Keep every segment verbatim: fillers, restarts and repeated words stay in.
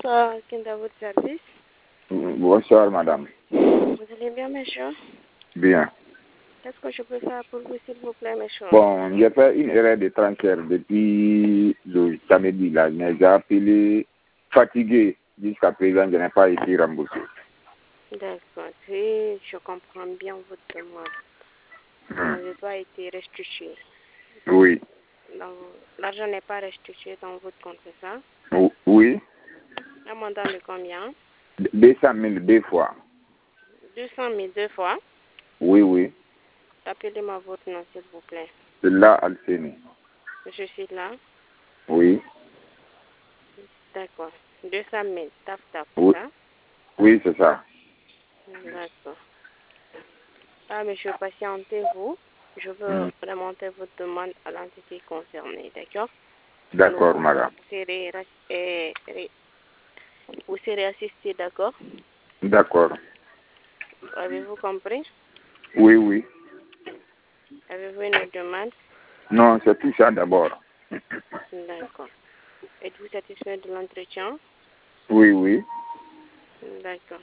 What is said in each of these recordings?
Bonsoir, Kinda, votre service. Bonsoir, madame. Vous allez bien, monsieur? Bien. Qu'est-ce que je peux faire pour vous, s'il vous plaît, monsieur? Bon, j'ai fait une erreur de transfert depuis le samedi, là. Mais j'ai appelé fatigué. Jusqu'à présent, je n'ai pas été remboursé. D'accord. Si je comprends bien votre demande, vous Hum. n'avez pas été restitué. Oui. Donc, l'argent n'est pas restitué dans votre compte, c'est ça? O- Oui. Un montant de combien? deux cent mille deux fois. deux cent mille deux fois. Oui, oui. Appelez-moi votre nom, s'il vous plaît. C'est là, Alcénie. Je suis là. Oui. D'accord. deux cent mille. Taf, taf, Oui, ça? oui, c'est ça. D'accord. Ah, monsieur, patientez-vous. Je veux Hum. remonter votre demande à l'entité concernée, d'accord? D'accord, Nous madame. serez, ras- eh, eh, vous serez assisté, d'accord? D'accord. Avez-vous compris? Oui, oui. Avez-vous une demande? Non, c'est tout ça d'abord. D'accord. Êtes-vous satisfait de l'entretien? Oui, oui. D'accord.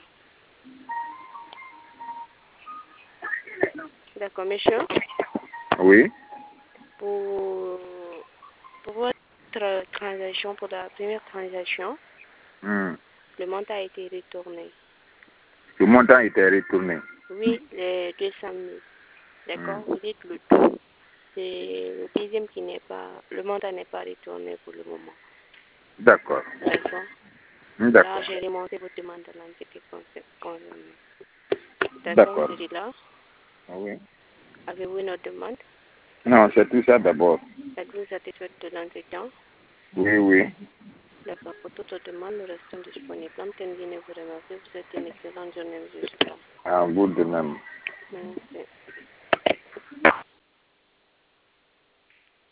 D'accord, monsieur. Oui. Pour, pour votre transaction, pour la première transaction, Hum. le montant a été retourné. Le montant était retourné. Oui, les deux cent mille. D'accord? Hum. Vous dites le tout. C'est le deuxième qui n'est pas, le montant n'est pas retourné pour le moment. D'accord. D'accord? Là, D'accord. j'ai remonté votre demande à l'entité concernée. D'accord, D'accord. celui-là. Oui. Avez-vous une autre demande? Non, c'est tout ça d'abord. Êtes-vous satisfait de l'entretien? Oui, oui. D'accord. Pour toute autre demande, nous restons disponibles. L'antenne vient vous remercier. Vous souhaitez une excellente journée, monsieur Super. À vous de même. Merci.